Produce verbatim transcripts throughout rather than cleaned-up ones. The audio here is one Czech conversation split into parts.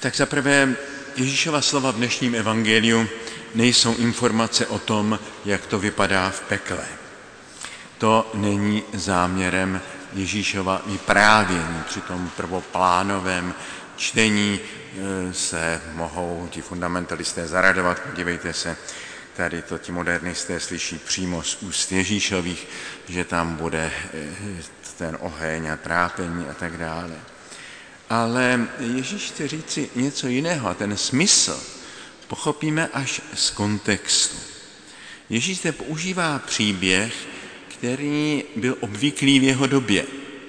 Tak zaprvé Ježíšova slova v dnešním evangeliu nejsou informace o tom, jak to vypadá v pekle. To není záměrem Ježíšova vyprávění. Při tom prvoplánovém čtení se mohou ti fundamentalisté zaradovat. Podívejte se, tady to ti modernisté slyší přímo z úst Ježíšových, že tam bude ten oheň a trápení a tak dále. Ale Ježíš chce říci něco jiného a ten smysl pochopíme až z kontextu. Ježíš zde používá příběh, který byl obvyklý v jeho době.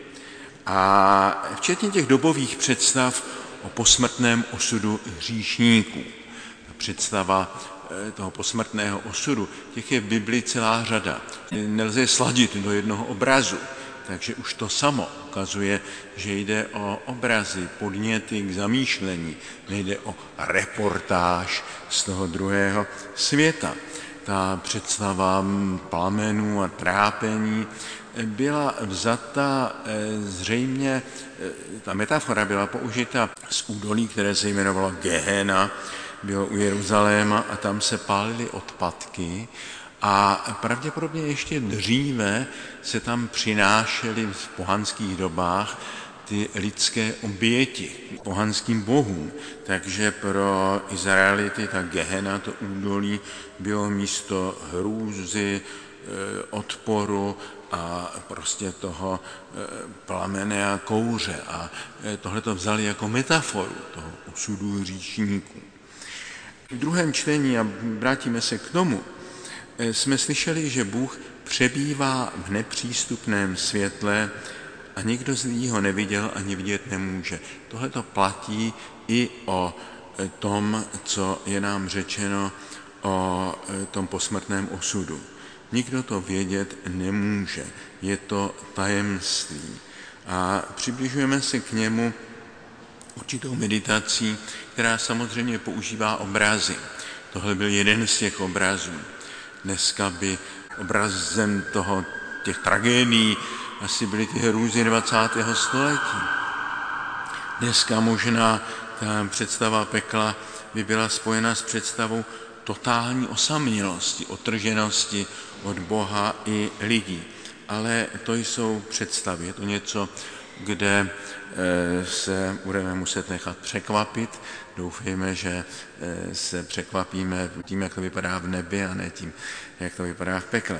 A včetně těch dobových představ o posmrtném osudu hříšníků. Ta představa toho posmrtného osudu, těch je v Bibli celá řada. Nelze je sladit do jednoho obrazu, takže už to samo ukazuje, že jde o obrazy, podněty k zamýšlení, nejde o reportáž z toho druhého světa. Ta představa plamenů a trápení byla vzata zřejmě, ta metafora byla použita z údolí, které se jmenovalo Gehena, bylo u Jeruzaléma a tam se pálily odpadky a pravděpodobně ještě dříve se tam přinášely v pohanských dobách ty lidské oběti pohanským bohům. Takže pro Izraelity ta Gehena, to údolí, bylo místo hrůzy, odporu a prostě toho plamene a kouře. A tohle to vzali jako metaforu toho osudu hříšníků. V druhém čtení, a vrátíme se k tomu, jsme slyšeli, že Bůh přebývá v nepřístupném světle a nikdo z lidí ho neviděl ani vidět nemůže. Tohle to platí i o tom, co je nám řečeno o tom posmrtném osudu. Nikdo to vědět nemůže. Je to tajemství. A přibližujeme se k němu určitou meditací, která samozřejmě používá obrazy. Tohle byl jeden z těch obrazů. Dneska by obrazem toho, těch tragédií asi byly ty hrůzy dvacátého století. Dneska možná ta představa pekla by byla spojena s představou totální osamělosti, otrženosti od Boha i lidí. Ale to jsou představy, je to něco, kde se budeme muset nechat překvapit. Doufejme, že se překvapíme tím, jak to vypadá v nebi a ne tím, jak to vypadá v pekle.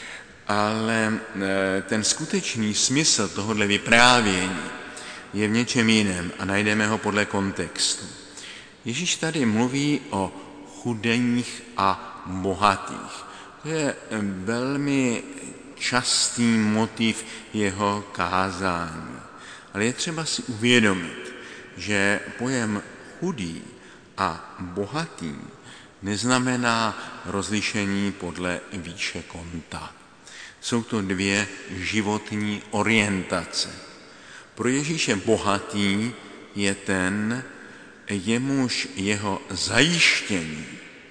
Ale ten skutečný smysl tohohle vyprávění je v něčem jiném a najdeme ho podle kontextu. Ježíš tady mluví o chudých a bohatých. To je velmi častý motiv jeho kázání. Ale je třeba si uvědomit, že pojem chudý a bohatý neznamená rozlišení podle výše konta. Jsou to dvě životní orientace. Pro Ježíše bohatý je ten, jemuž jeho zajištění,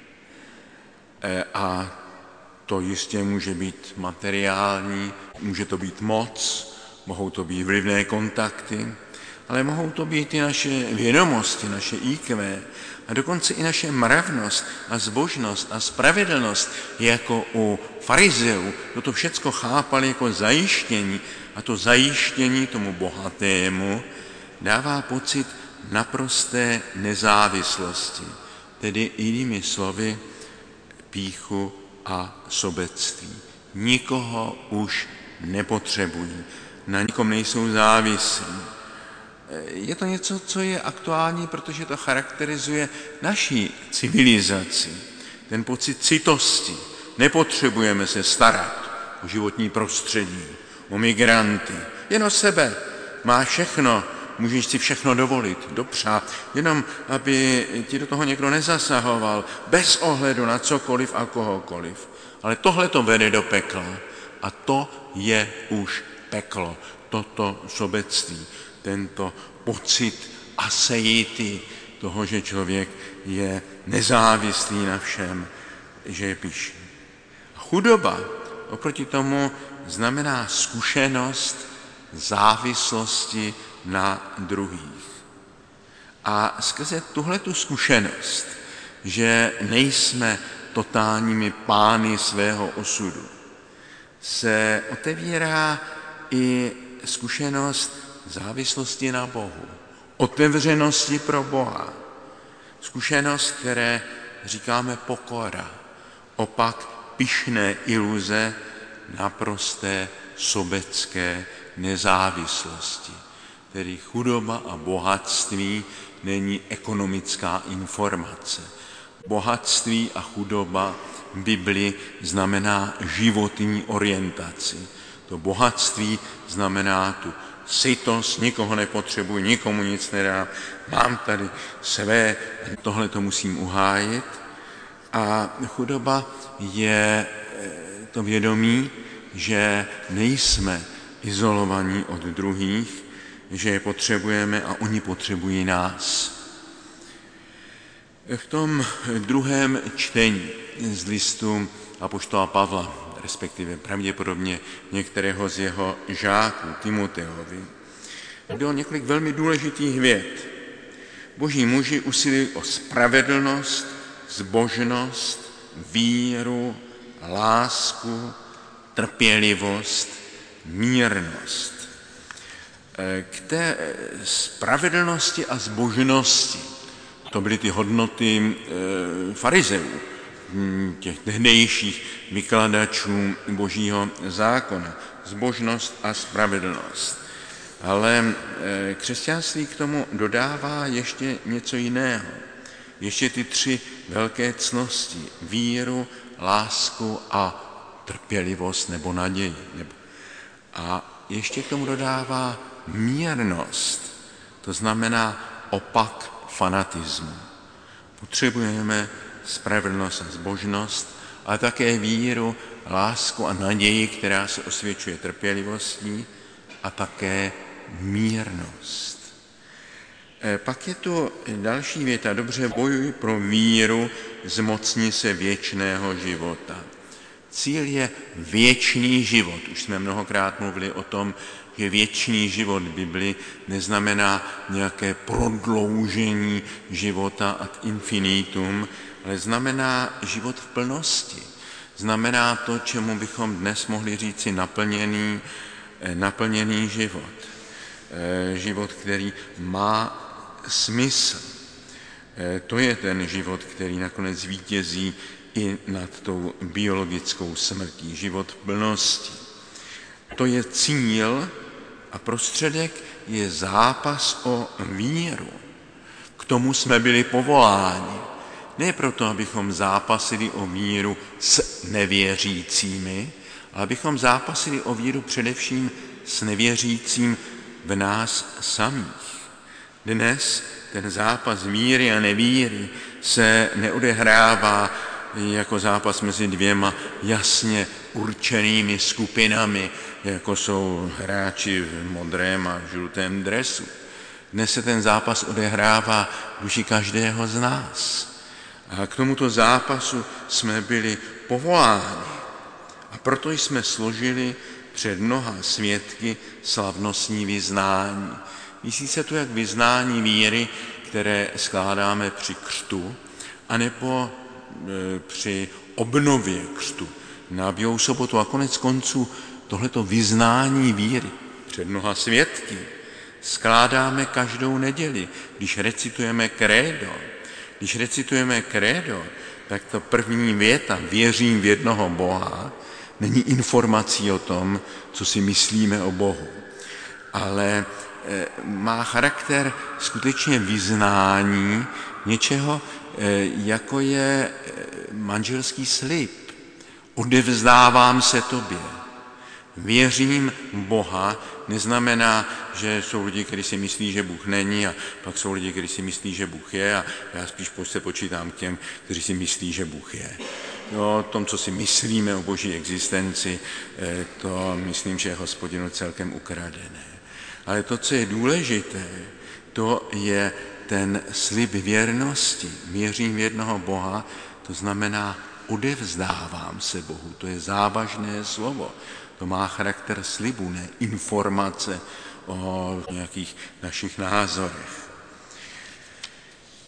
a to jistě může být materiální, může to být moc, mohou to být vlivné kontakty, ale mohou to být i naše vědomosti, naše í kvé a dokonce i naše mravnost a zbožnost a spravedlnost, jako u farizeů. Toto všecko chápali jako zajištění a to zajištění tomu bohatému dává pocit naprosté nezávislosti, tedy jinými slovy pýchu a sobectví. Nikoho už nepotřebují, na nikom nejsou závislí. Je to něco, co je aktuální, protože to charakterizuje naší civilizaci. Ten pocit citosti. Nepotřebujeme se starat o životní prostředí, o migranty. Jen o sebe. Máš všechno, můžeš si všechno dovolit, dopřát, jenom aby ti do toho někdo nezasahoval, bez ohledu na cokoliv a kohokoliv. Ale tohle to vede do pekla. A to je už peklo, toto sobectví, tento pocit aseity toho, že člověk je nezávislý na všem, že je pyšný. Chudoba oproti tomu znamená zkušenost závislosti na druhých. A skrze tuhletu zkušenost, že nejsme totálními pány svého osudu, se otevírá i zkušenost závislosti na Bohu, otevřenosti pro Boha. Zkušenost, které říkáme pokora, opak pyšné iluze naprosté sobecké nezávislosti. Tedy chudoba a bohatství není ekonomická informace. Bohatství a chudoba v Biblii znamená životní orientaci. To bohatství znamená tu sytost, nikoho nepotřebuji, nikomu nic nedám, mám tady své, tohle to musím uhájit. A chudoba je to vědomí, že nejsme izolovaní od druhých, že je potřebujeme a oni potřebují nás. V tom druhém čtení z listu apoštola Pavla, respektive pravděpodobně některého z jeho žáků, Timoteovi, bylo několik velmi důležitých vět. Boží muži usilují o spravedlnost, zbožnost, víru, lásku, trpělivost, mírnost. K té spravedlnosti a zbožnosti, to byly ty hodnoty farizeů, těch tehdejších vykladačů božího zákona, zbožnost a spravedlnost. Ale křesťanství k tomu dodává ještě něco jiného. Ještě ty tři velké ctnosti, víru, lásku a trpělivost nebo naději. A ještě k tomu dodává mírnost, to znamená opak fanatismu. Potřebujeme spravedlnost a zbožnost, ale také víru, lásku a naději, která se osvědčuje trpělivostí, a také mírnost. Pak je tu další věta. Dobře bojuj pro víru, zmocni se věčného života. Cíl je věčný život. Už jsme mnohokrát mluvili o tom, že věčný život v Biblii neznamená nějaké prodloužení života ad infinitum, ale znamená život v plnosti. Znamená to, čemu bychom dnes mohli říci naplněný, naplněný život. Život, který má smysl. To je ten život, který nakonec vítězí i nad tou biologickou smrtí. Život v plnosti. To je cíl a prostředek je zápas o víru. K tomu jsme byli povoláni. Ne proto, abychom zápasili o víru s nevěřícími, ale abychom zápasili o víru především s nevěřícím v nás samých. Dnes ten zápas víry a nevíry se neodehrává jako zápas mezi dvěma jasně určenými skupinami, jako jsou hráči v modrém a žlutém dresu. Dnes se ten zápas odehrává v duši každého z nás. A k tomuto zápasu jsme byli povoláni. A proto jsme složili před mnoha svědky slavnostní vyznání. Myslí se to jak vyznání víry, které skládáme při křtu, anebo e, při obnově křtu na Bílou sobotu. A konec konců tohleto vyznání víry před mnoha svědky skládáme každou neděli, když recitujeme krédo. Když recitujeme krédo, tak to první věta, věřím v jednoho Boha, není informací o tom, co si myslíme o Bohu, ale má charakter skutečně vyznání něčeho, jako je manželský slib. Odevzdávám se tobě. Věřím v Boha neznamená, že jsou lidi, kteří si myslí, že Bůh není, a pak jsou lidi, kteří si myslí, že Bůh je, a já spíš se počítám k těm, kteří si myslí, že Bůh je. O tom, co si myslíme o boží existenci, to myslím, že je Hospodinu celkem ukradené. Ale to, co je důležité, to je ten slib věrnosti. Věřím v jednoho Boha, to znamená odevzdávám se Bohu. To je závažné slovo. To má charakter slibu, ne informace o nějakých našich názorech.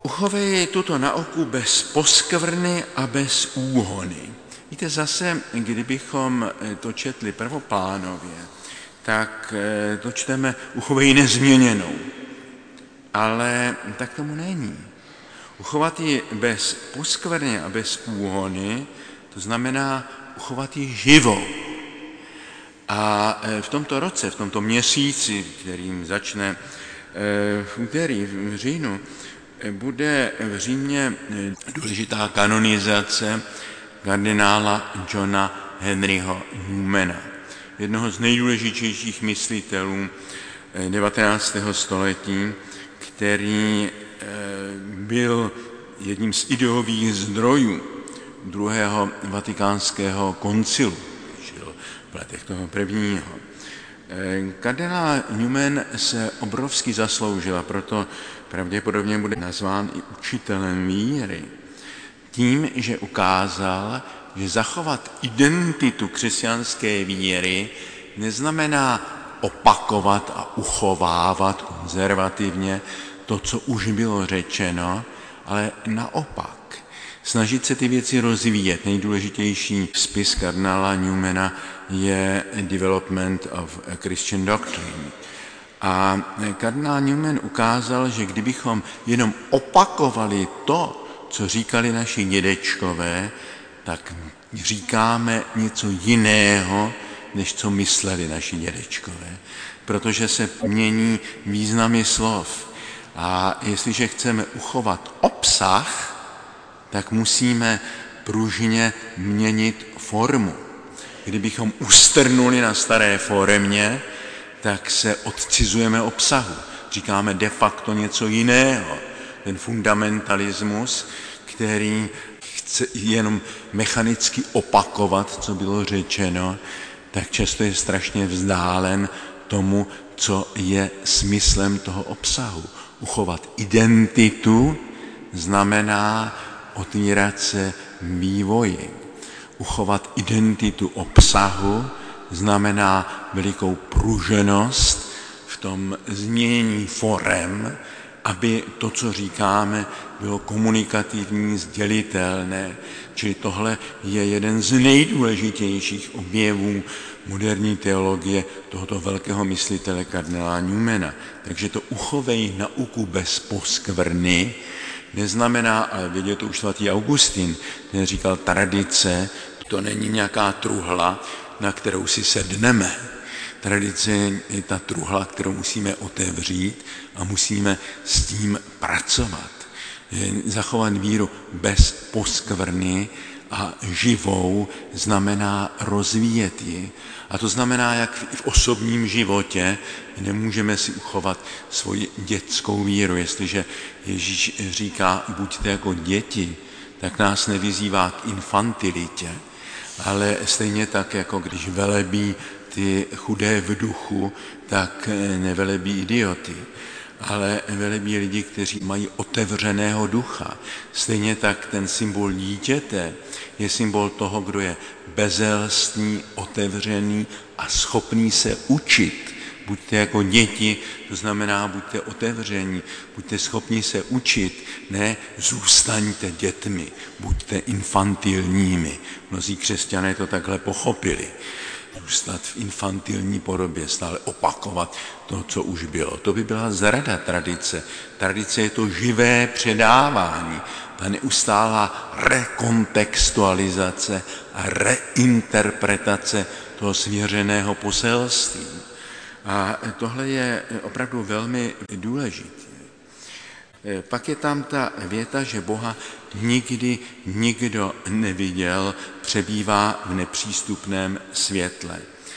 Uchovej tuto nauku bez poskvrny a bez úhony. Víte, zase, kdybychom to četli prvoplánově, tak to čteme uchovej nezměněnou. Ale tak tomu není. Uchovat ji bez poskvrny a bez úhony, to znamená uchovat ji živou. A v tomto roce, v tomto měsíci, kterým začne v úterý, v říjnu, bude v Římě důležitá kanonizace kardinála Johna Henryho Newmana, jednoho z nejdůležitějších myslitelů devatenáctého století, který byl jedním z ideových zdrojů druhého vatikánského koncilu, žil v letech toho prvního. Kardinál Newman se obrovsky zasloužil a proto pravděpodobně bude nazván i učitelem víry. Tím, že ukázal, že zachovat identitu křesťanské víry neznamená opakovat a uchovávat konzervativně to, co už bylo řečeno, ale naopak snažit se ty věci rozvíjet. Nejdůležitější spis kardinála Newmana je Development of Christian Doctrine. A kardinál Newman ukázal, že kdybychom jenom opakovali to, co říkali naši dědečkové, tak říkáme něco jiného, než co mysleli naši dědečkové. Protože se mění významy slov. A jestliže chceme uchovat obsah, tak musíme pružně měnit formu. Kdybychom ustrnuli na staré formě, tak se odcizujeme obsahu. Říkáme de facto něco jiného. Ten fundamentalismus, který chce jenom mechanicky opakovat, co bylo řečeno, tak často je strašně vzdálen tomu, co je smyslem toho obsahu. Uchovat identitu znamená otvírat se vývoji. Uchovat identitu obsahu znamená velikou pruženost v tom změnění forem, aby to, co říkáme, bylo komunikativní, sdělitelné. Čili tohle je jeden z nejdůležitějších objevů moderní teologie tohoto velkého myslitele kardinála Newmana. Takže to uchovej nauku bez poskvrny neznamená, ale věděl to už svatý Augustin, ten říkal, tradice, to není nějaká truhla, na kterou si sedneme. Tradice je ta truhla, kterou musíme otevřít a musíme s tím pracovat. Zachovat víru bez poskvrny a živou znamená rozvíjet ji. A to znamená, jak i v osobním životě nemůžeme si uchovat svoji dětskou víru. Jestliže Ježíš říká, buďte jako děti, tak nás nevyzývá k infantilitě, ale stejně tak, jako když velebí ty chudé v duchu, tak nevelebí idioty, ale velebí lidi, kteří mají otevřeného ducha. Stejně tak ten symbol dítěte je symbol toho, kdo je bezelstný, otevřený a schopný se učit. Buďte jako děti, to znamená, buďte otevření, buďte schopni se učit, ne zůstaňte dětmi, buďte infantilními. Mnozí křesťané to takhle pochopili. Zůstat v infantilní podobě, stále opakovat to, co už bylo. To by byla zrada tradice. Tradice je to živé předávání, ta neustálá rekontextualizace a reinterpretace toho svěřeného poselství. A tohle je opravdu velmi důležité. Pak je tam ta věta, že Boha nikdy nikdo neviděl, přebývá v nepřístupném světle.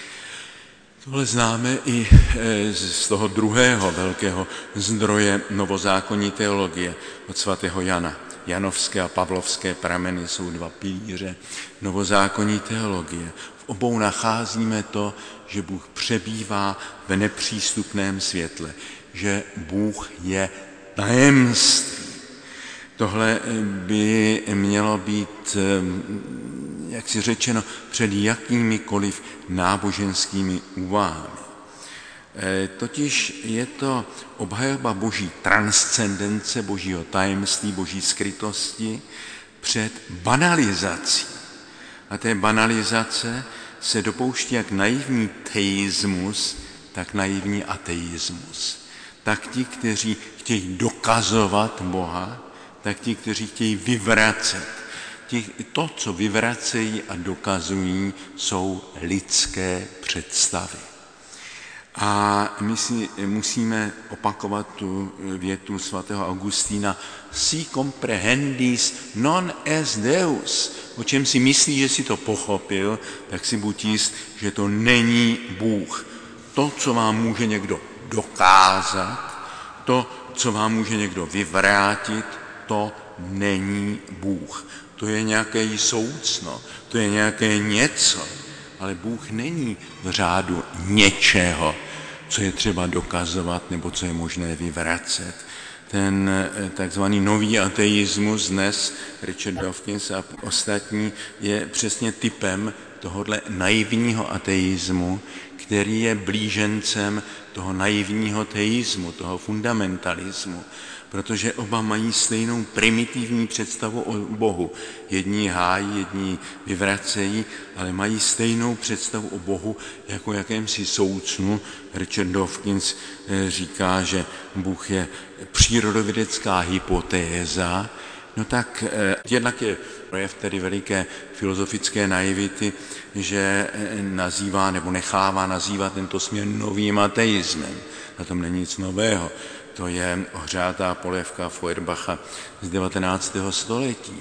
Tohle známe i z toho druhého velkého zdroje novozákonní teologie od svatého Jana. Janovské a pavlovské prameny jsou dva pilíře novozákonní teologie. V obou nacházíme to, že Bůh přebývá v nepřístupném světle, že Bůh je tajemství. Tohle by mělo být, jak si řečeno, před jakýmikoliv náboženskými úvahami. Totiž je to obhajoba boží transcendence, božího tajemství, boží skrytosti před banalizací. A té banalizace se dopouští jak naivní teismus, tak naivní ateismus. Tak ti, kteří chtějí dokazovat Boha, tak ti, kteří chtějí vyvracet. Ti, to, co vyvracejí a dokazují, jsou lidské představy. A my si musíme opakovat tu větu svatého Augustína si comprehendis non est Deus. O čem si myslí, že si to pochopil, tak si buď jist, že to není Bůh. To, co vám může někdo dokázat, to, co vám může někdo vyvrátit, to není Bůh. To je nějaké soucno, to je nějaké něco, ale Bůh není v řádu něčeho, co je třeba dokazovat nebo co je možné vyvracet. Ten takzvaný nový ateismus dnes, Richard Dawkins a ostatní, je přesně typem tohohle naivního ateismu, který je blížencem toho naivního teismu, toho fundamentalismu, protože oba mají stejnou primitivní představu o Bohu. Jedni hájí, jedni vyvracejí, ale mají stejnou představu o Bohu jako jakémsi soucnu. Richard Dawkins říká, že Bůh je přírodovědecká hypotéza, no tak jednak je projev tedy veliké filozofické naivity, že nazývá nebo nechává nazývat tento směr novým ateismem. Na tom není nic nového. To je ohřátá polévka Feuerbacha z devatenáctého století.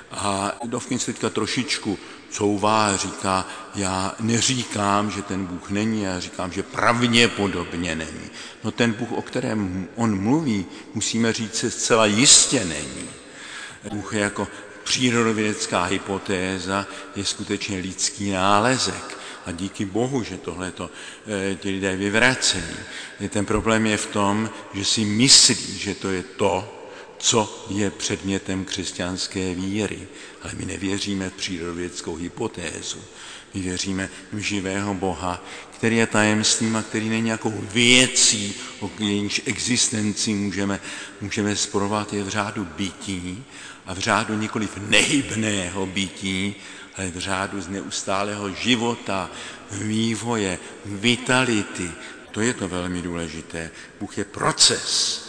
A Dawkins teďka trošičku couvá a říká, já neříkám, že ten Bůh není, já říkám, že pravděpodobně není. No ten Bůh, o kterém on mluví, musíme říct, se zcela jistě není. Bůh je jako přírodovědecká hypotéza, je skutečně lidský nálezek. A díky Bohu, že tohleto ti lidé vyvracejí. Ten problém je v tom, že si myslí, že to je to, co je předmětem křesťanské víry. Ale my nevěříme v přírodovědeckou hypotézu. My věříme v živého Boha, který je tajemstvím a který není nějakou věcí, o jejíž existenci můžeme, můžeme sporovat, je v řádu bytí a v řádu nikoliv nehybného bytí, ale v řádu z neustálého života, vývoje, vitality. To je to velmi důležité. Bůh je proces.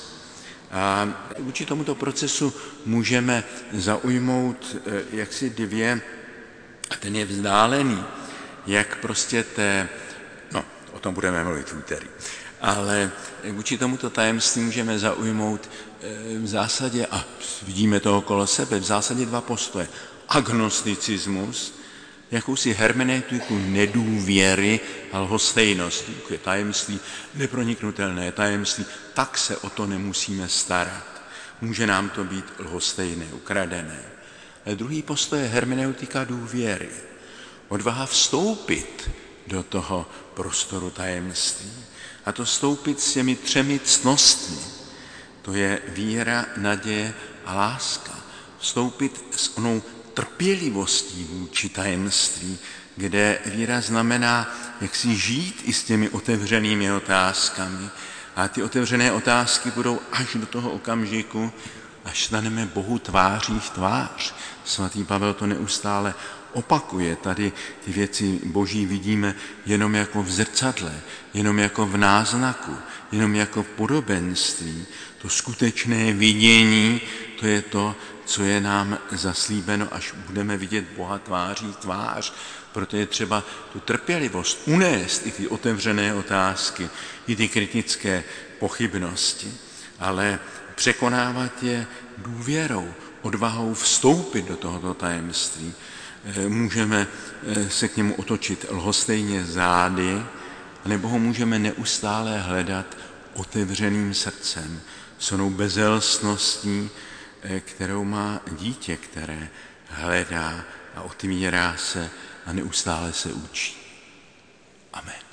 A vůči tomuto procesu můžeme zaujmout jaksi dvě, a ten je vzdálený, jak prostě té, no, o tom budeme mluvit v úterý, ale vůči tomuto tajemství můžeme zaujmout v zásadě, a vidíme to okolo sebe, v zásadě dva postoje. Agnosticismus, jakousi hermeneutiku nedůvěry a lhostejnosti. Je tajemství neproniknutelné tajemství, tak se o to nemusíme starat. Může nám to být lhostejné, ukradené. Ale druhý postoj je hermeneutika důvěry. Odvaha vstoupit do toho prostoru tajemství. A to vstoupit s těmi třemi ctnostmi. To je víra, naděje a láska. Vstoupit s onou trpělivostí vůči tajemství, kde víra znamená, jak si žít i s těmi otevřenými otázkami. A ty otevřené otázky budou až do toho okamžiku, až staneme Bohu tváří v tvář. Svatý Pavel to neustále opakuje. Tady ty věci Boží vidíme jenom jako v zrcadle, jenom jako v náznaku, jenom jako v podobenství. To skutečné vidění, to je to, co je nám zaslíbeno, až budeme vidět Boha tváří tvář. Proto je třeba tu trpělivost unést i ty otevřené otázky, i ty kritické pochybnosti, ale překonávat je důvěrou, odvahou vstoupit do tohoto tajemství. Můžeme se k němu otočit lhostejně zády, nebo ho můžeme neustále hledat otevřeným srdcem, s onou bezelstností, kterou má dítě, které hledá a otvírá se a neustále se učí. Amen.